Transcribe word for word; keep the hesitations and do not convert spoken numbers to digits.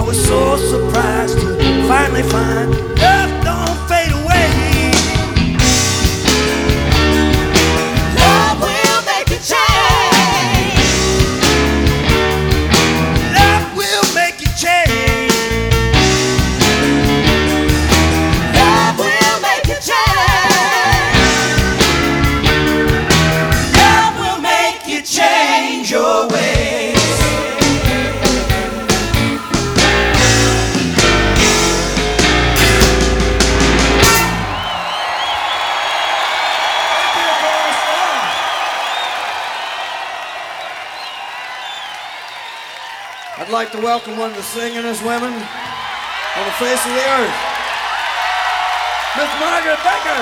was so surprised to finally find love don't fade away. Love will make you change. Love will make you change. Love will make you change. Love will make you change your way. I'd like to welcome one of the singingest women on the face of the earth, Miss Margaret Becker.